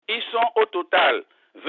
Ils sont au total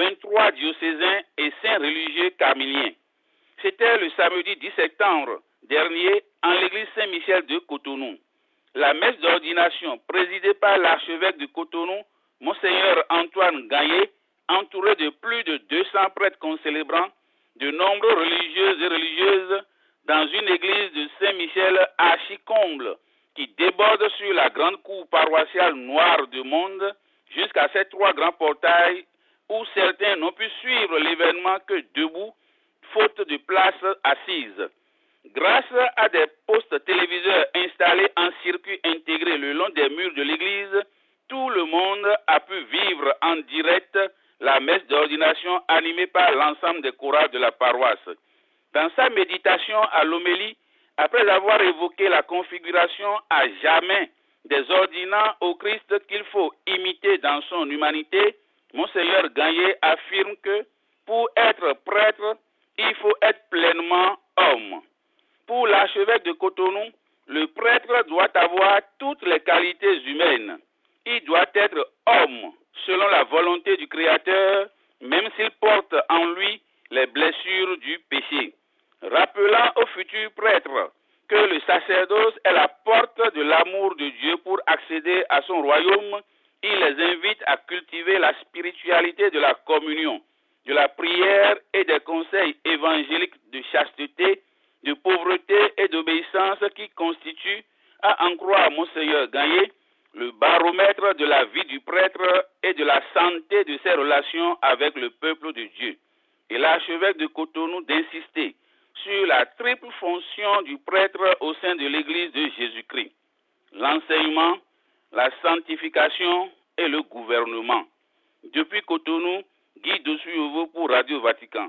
23 diocésains et 5 religieux carméliens. C'était le samedi 10 septembre dernier en l'église Saint-Michel de Cotonou. La messe d'ordination présidée par l'archevêque de Cotonou, Monseigneur Antoine Gagné, entouré de plus de 200 prêtres concélébrants, de nombreux religieux et religieuses, dans une église de Saint-Michel archi-comble qui déborde sur la grande cour paroissiale noire du monde jusqu'à ces 3 grands portails où certains n'ont pu suivre l'événement que debout, faute de place assise. Grâce à des postes téléviseurs installés en circuit intégré le long des murs de l'église, tout le monde a pu vivre en direct la messe d'ordination animée par l'ensemble des chorales de la paroisse. Dans sa méditation à l'homélie, après avoir évoqué la configuration à jamais des ordinants au Christ qu'il faut imiter dans son humanité, Monseigneur Gagné affirme que pour être prêtre, il faut être pleinement homme. Pour l'archevêque de Cotonou, le prêtre doit avoir toutes les qualités humaines. Il doit être homme, selon la volonté du Créateur, même s'il porte en lui les blessures du péché. Rappelant au futur prêtre que le sacerdoce est la porte de l'amour de Dieu pour accéder à son royaume, il les invite à cultiver la spiritualité de la communion, de la prière et des conseils évangéliques de chasteté, de pauvreté et d'obéissance qui constituent, à en croire Monseigneur Gagné, le baromètre de la vie du prêtre et de la santé de ses relations avec le peuple de Dieu. Et l'archevêque de Cotonou d'insister sur la triple fonction du prêtre au sein de l'Église de Jésus-Christ: l'enseignement, la sanctification et le gouvernement. Depuis Cotonou, Guy Dossuyovo pour Radio Vatican.